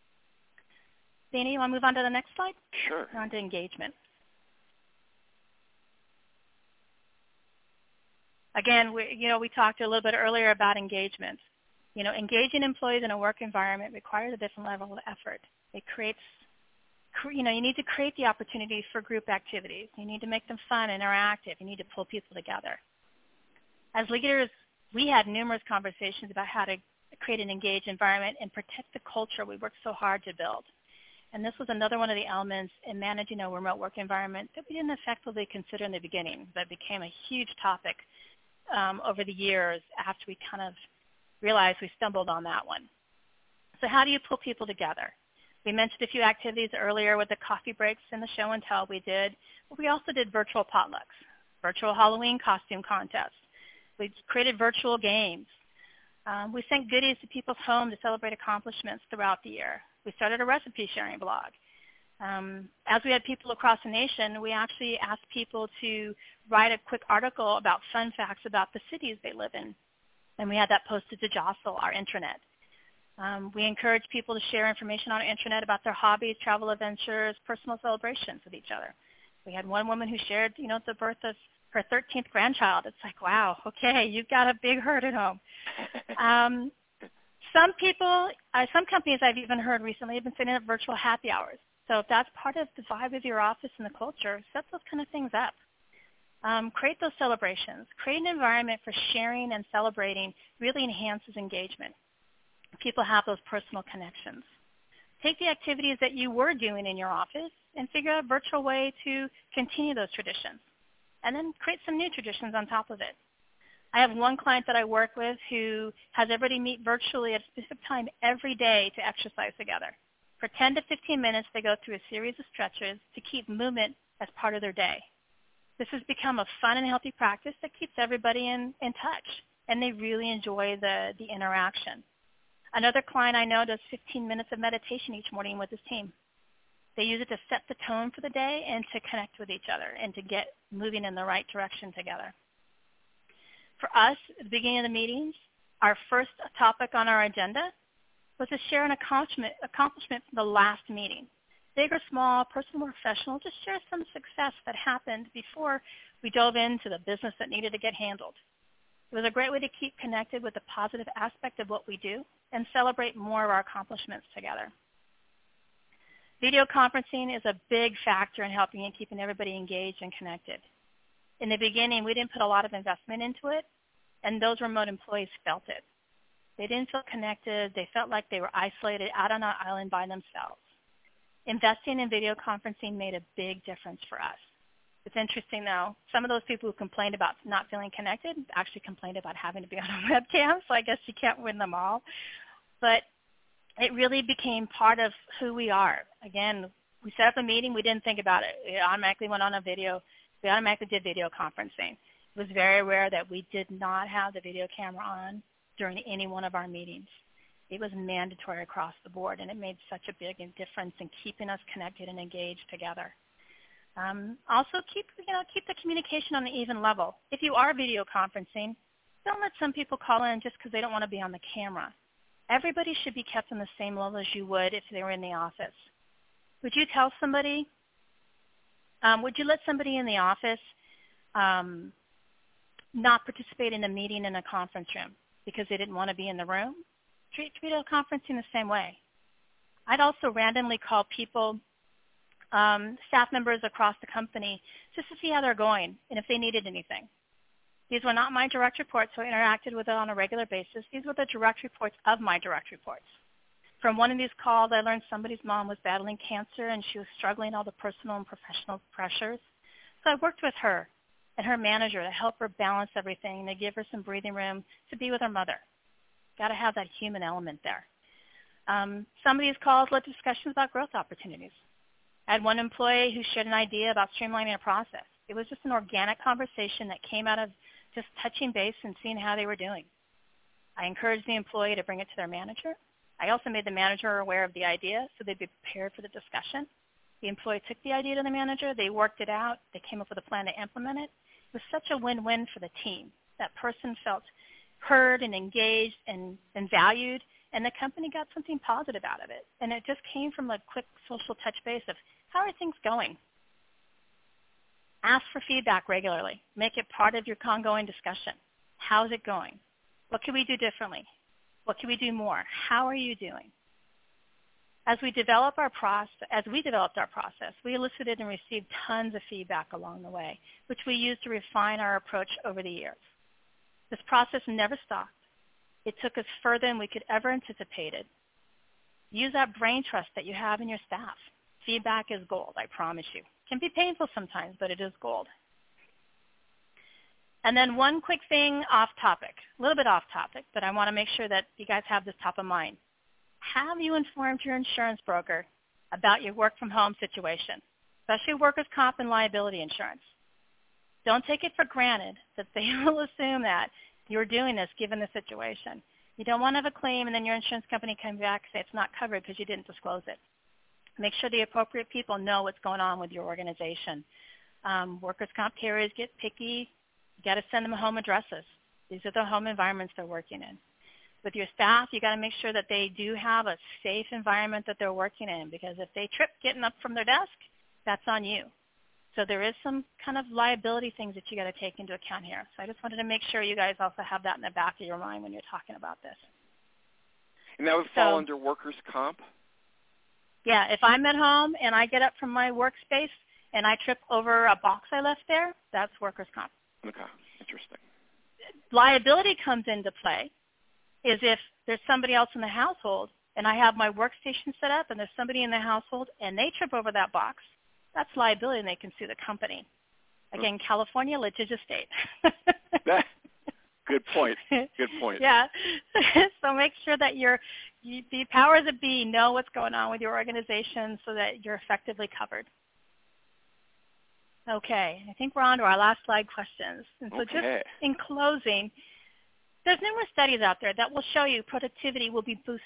Dana, you want to move on to the next slide? Sure. On to engagement. Again, we talked a little bit earlier about engagement. Engaging employees in a work environment requires a different level of effort. It creates, you need to create the opportunities for group activities. You need to make them fun, interactive. You need to pull people together. As leaders, we had numerous conversations about how to create an engaged environment and protect the culture we worked so hard to build. And this was another one of the elements in managing a remote work environment that we didn't effectively consider in the beginning, but became a huge topic over the years after we kind of realized we stumbled on that one. So how do you pull people together? We mentioned a few activities earlier with the coffee breaks and the show and tell we did, but we also did virtual potlucks, virtual Halloween costume contests. We created virtual games. We sent goodies to people's homes to celebrate accomplishments throughout the year. We started a recipe sharing blog. As we had people across the nation, we actually asked people to write a quick article about fun facts about the cities they live in. And we had that posted to Jostle, our intranet. We encouraged people to share information on our intranet about their hobbies, travel adventures, personal celebrations with each other. We had one woman who shared, the birth of her 13th grandchild. It's like, wow, okay, you've got a big herd at home. Some companies I've even heard recently have been setting up virtual happy hours. So if that's part of the vibe of your office and the culture, set those kind of things up. Create those celebrations. Create an environment for sharing and celebrating really enhances engagement. People have those personal connections. Take the activities that you were doing in your office and figure out a virtual way to continue those traditions. And then create some new traditions on top of it. I have one client that I work with who has everybody meet virtually at a specific time every day to exercise together. For 10 to 15 minutes, they go through a series of stretches to keep movement as part of their day. This has become a fun and healthy practice that keeps everybody in touch, and they really enjoy the interaction. Another client I know does 15 minutes of meditation each morning with his team. They use it to set the tone for the day and to connect with each other and to get moving in the right direction together. For us, at the beginning of the meetings, our first topic on our agenda was to share an accomplishment from the last meeting. Big or small, personal or professional, just share some success that happened before we dove into the business that needed to get handled. It was a great way to keep connected with the positive aspect of what we do and celebrate more of our accomplishments together. Video conferencing is a big factor in helping and keeping everybody engaged and connected. In the beginning, we didn't put a lot of investment into it, and those remote employees felt it. They didn't feel connected. They felt like they were isolated out on an island by themselves. Investing in video conferencing made a big difference for us. It's interesting, though. Some of those people who complained about not feeling connected actually complained about having to be on a webcam, so I guess you can't win them all. But it really became part of who we are. Again, we set up a meeting. We didn't think about it. It automatically went on a video. We automatically did video conferencing. It was very rare that we did not have the video camera on during any one of our meetings. It was mandatory across the board, and it made such a big difference in keeping us connected and engaged together. Also, keep the communication on an even level. If you are video conferencing, don't let some people call in just because they don't want to be on the camera. Everybody should be kept on the same level as you would if they were in the office. Would you tell somebody, would you let somebody in the office not participate in a meeting in a conference room because they didn't want to be in the room? Treat video conferencing the same way. I'd also randomly call people, staff members across the company, just to see how they're going and if they needed anything. These were not my direct reports, so I interacted with it on a regular basis. These were the direct reports of my direct reports. From one of these calls, I learned somebody's mom was battling cancer and she was struggling all the personal and professional pressures. So I worked with her and her manager to help her balance everything, to give her some breathing room to be with her mother. Got to have that human element there. Some of these calls led to discussions about growth opportunities. I had one employee who shared an idea about streamlining a process. It was just an organic conversation that came out of just touching base and seeing how they were doing. I encouraged the employee to bring it to their manager. I also made the manager aware of the idea so they'd be prepared for the discussion. The employee took the idea to the manager. They worked it out. They came up with a plan to implement it. It was such a win-win for the team. That person felt heard and engaged and valued, and the company got something positive out of it. And it just came from a quick social touch base of, how are things going? Ask for feedback regularly. Make it part of your ongoing discussion. How's it going? What can we do differently? What can we do more? How are you doing? As we developed our process, we elicited and received tons of feedback along the way, which we used to refine our approach over the years. This process never stopped. It took us further than we could ever anticipated. Use that brain trust that you have in your staff. Feedback is gold, I promise you. It can be painful sometimes, but it is gold. And then one quick thing off topic, a little bit off topic, but I want to make sure that you guys have this top of mind. Have you informed your insurance broker about your work from home situation, especially workers' comp and liability insurance? Don't take it for granted that they will assume that you're doing this given the situation. You don't want to have a claim and then your insurance company comes back and say it's not covered because you didn't disclose it. Make sure the appropriate people know what's going on with your organization. Workers' comp carriers get picky. You got to send them home addresses. These are the home environments they're working in. With your staff, you got to make sure that they do have a safe environment that they're working in, because if they trip getting up from their desk, that's on you. So there is some kind of liability things that you got to take into account here. So I just wanted to make sure you guys also have that in the back of your mind when you're talking about this. And that would fall under workers' comp? Yeah, if I'm at home and I get up from my workspace and I trip over a box I left there, that's workers' comp. Okay, interesting. Liability comes into play is if there's somebody else in the household and I have my workstation set up and there's somebody in the household and they trip over that box, that's liability and they can sue the company. Again, California, litigious state. Good point. Good point. Yeah. So make sure that the powers that be know what's going on with your organization so that you're effectively covered. Okay. I think we're on to our last slide questions. And so just in closing, there's numerous studies out there that will show you productivity will boost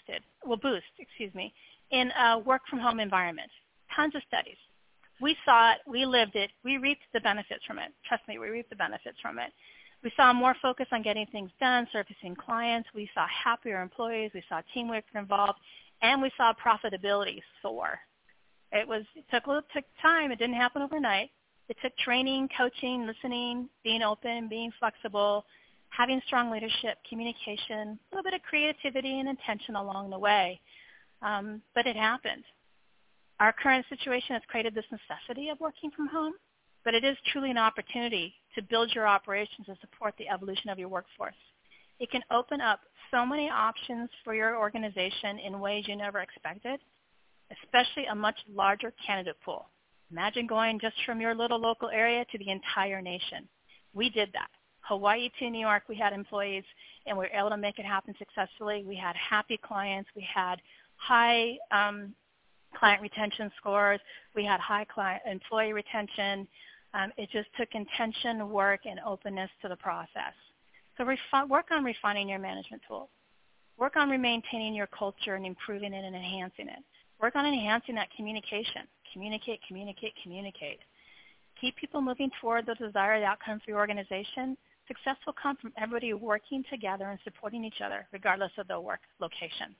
in a work from home environment. Tons of studies. We saw it, we lived it, we reaped the benefits from it. Trust me, we reaped the benefits from it. We saw more focus on getting things done, servicing clients. We saw happier employees. We saw teamwork involved, and we saw profitability soar. It took time. It didn't happen overnight. It took training, coaching, listening, being open, being flexible, having strong leadership, communication, a little bit of creativity and intention along the way. But it happened. Our current situation has created this necessity of working from home, but it is truly an opportunity to build your operations and support the evolution of your workforce. It can open up so many options for your organization in ways you never expected, especially a much larger candidate pool. Imagine going just from your little local area to the entire nation. We did that. Hawaii to New York, we had employees, and we were able to make it happen successfully. We had happy clients. We had high client retention scores. We had high employee retention. It just took intention, work, and openness to the process. So work on refining your management tools. Work on maintaining your culture and improving it and enhancing it. Work on enhancing that communication. Communicate, communicate, communicate. Keep people moving toward the desired outcome for your organization. Success will come from everybody working together and supporting each other, regardless of their work location.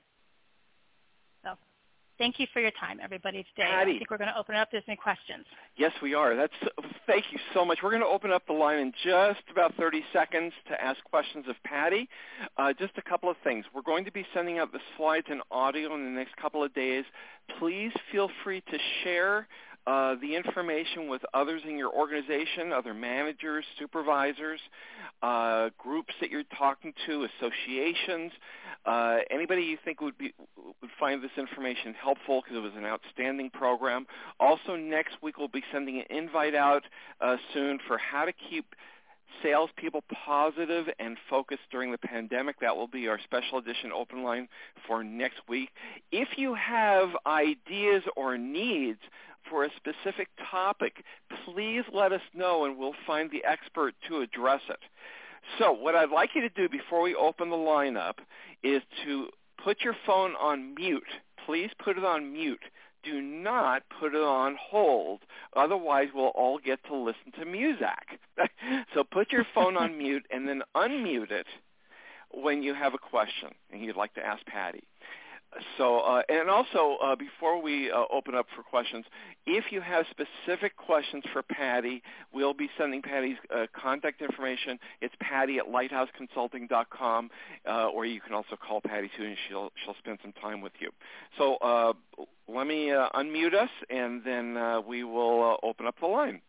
So thank you for your time, everybody, today. Patty. I think we're going to open it up to some questions. Yes, we are. Thank you so much. We're going to open up the line in just about 30 seconds to ask questions of Patty. Just a couple of things. We're going to be sending out the slides and audio in the next couple of days. Please feel free to share the information with others in your organization, other managers, supervisors, groups that you're talking to, associations, anybody you think would find this information helpful because it was an outstanding program. Also, next week we'll be sending an invite out soon for how to keep salespeople positive and focused during the pandemic. That will be our special edition open line for next week. If you have ideas or needs for a specific topic, please let us know and we'll find the expert to address it. So what I'd like you to do before we open the line up is to put your phone on mute. Please put it on mute. Do not put it on hold. Otherwise, we'll all get to listen to music. So put your phone on mute and then unmute it when you have a question and you'd like to ask Patty. So, and also, before we open up for questions, if you have specific questions for Patty, we'll be sending Patty's contact information. It's patty@lighthouseconsulting.com, or you can also call Patty too, and she'll spend some time with you. So let me unmute us, and then we will open up the line.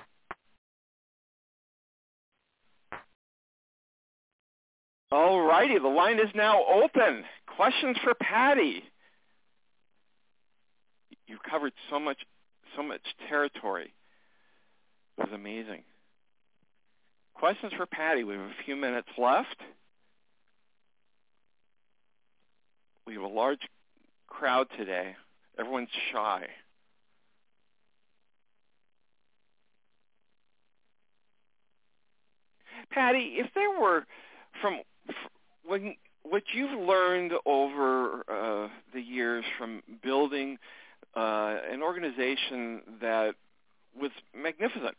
All righty, the line is now open. Questions for Patty. You've covered so much territory. It was amazing. Questions for Patty. We have a few minutes left. We have a large crowd today. Everyone's shy. Patty, if there were what you've learned over the years from building an organization that was magnificent,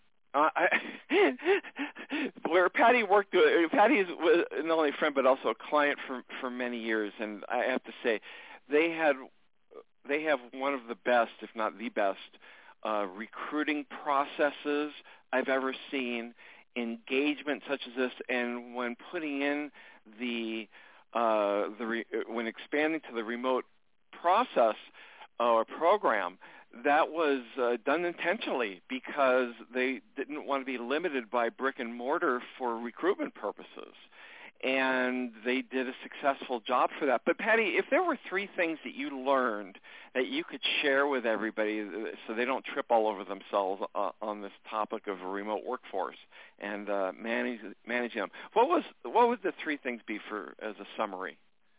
where Patty worked. Patty was not only a friend but also a client for many years, and I have to say, they have one of the best, if not the best, recruiting processes I've ever seen. Engagement such as this, and when putting in when expanding to the remote process or program, that was done intentionally because they didn't want to be limited by brick and mortar for recruitment purposes. And they did a successful job for that. But Patty, if there were three things that you learned that you could share with everybody so they don't trip all over themselves on this topic of a remote workforce and managing them, what would the three things be as a summary?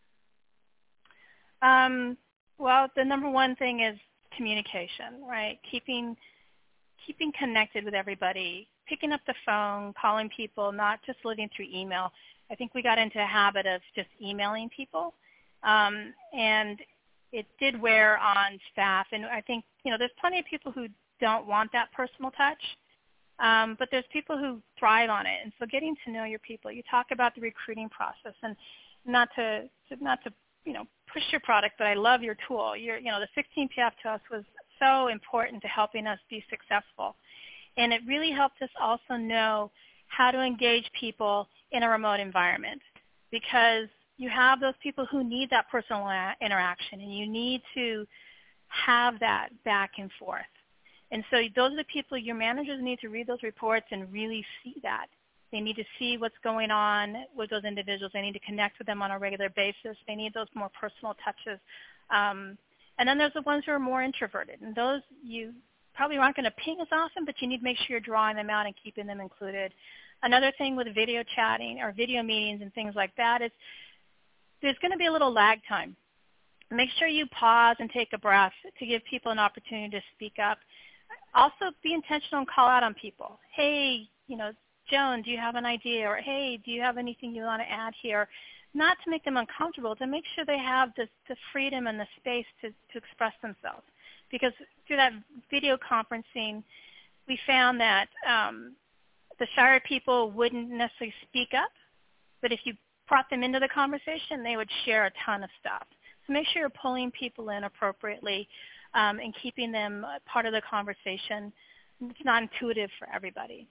Well, the number one thing is communication, right? Keeping connected with everybody, picking up the phone, calling people, not just living through email. I think we got into a habit of just emailing people, and it did wear on staff. And I think, there's plenty of people who don't want that personal touch, but there's people who thrive on it. And so getting to know your people, you talk about the recruiting process, and not to push your product, but I love your tool. The 16PF to us was so important to helping us be successful. And it really helped us also know how to engage people in a remote environment, because you have those people who need that personal interaction, and you need to have that back and forth. And so those are the people, your managers need to read those reports and really see that. They need to see what's going on with those individuals. They need to connect with them on a regular basis. They need those more personal touches. And then there's the ones who are more introverted, and those you probably aren't going to ping as often, but you need to make sure you're drawing them out and keeping them included. Another thing with video chatting or video meetings and things like that is there's going to be a little lag time. Make sure you pause and take a breath to give people an opportunity to speak up. Also, be intentional and call out on people. Hey, Joan, do you have an idea? Or, hey, do you have anything you want to add here? Not to make them uncomfortable, to make sure they have the freedom and the space to express themselves. Because through that video conferencing, we found that the shyer people wouldn't necessarily speak up, but if you brought them into the conversation, they would share a ton of stuff. So make sure you're pulling people in appropriately and keeping them part of the conversation. It's not intuitive for everybody.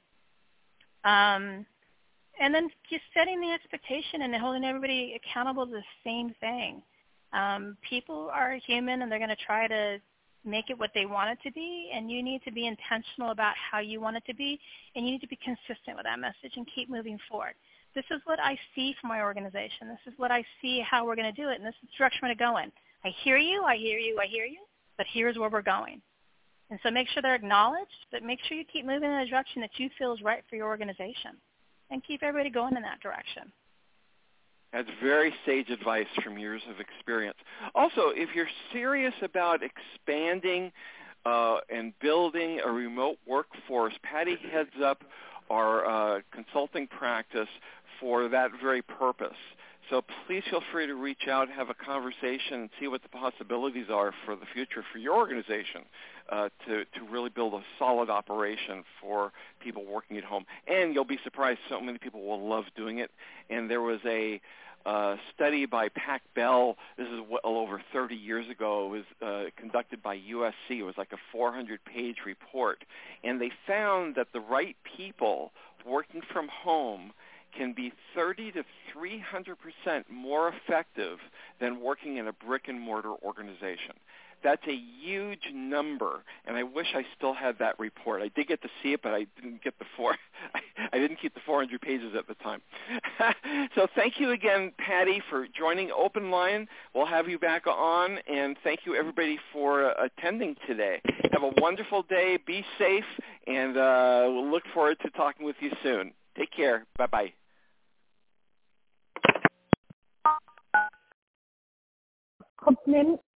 And then just setting the expectation and holding everybody accountable to the same thing. People are human and they're going to try to make it what they want it to be, and you need to be intentional about how you want it to be, and you need to be consistent with that message and keep moving forward. This is what I see from my organization. This is what I see how we're going to do it, and this is the direction we're going to go in. I hear you, but here's where we're going. And so make sure they're acknowledged, but make sure you keep moving in a direction that you feel is right for your organization, and keep everybody going in that direction. That's very sage advice from years of experience. Also, if you're serious about expanding and building a remote workforce, Patty heads up our consulting practice for that very purpose. So please feel free to reach out, have a conversation, and see what the possibilities are for the future for your organization to really build a solid operation for people working at home. And you'll be surprised, so many people will love doing it. And there was a study by Pac Bell, this is well over 30 years ago. It was conducted by USC. It was like a 400-page report. And they found that the right people working from home can be 30 to 300% more effective than working in a brick-and-mortar organization. That's a huge number, and I wish I still had that report. I did get to see it, but I didn't get I didn't keep the 400 pages at the time. So thank you again, Patty, for joining Open Line. We'll have you back on, and thank you everybody for attending today. Have a wonderful day. Be safe, and we'll look forward to talking with you soon. Take care. Bye-bye. Komponenten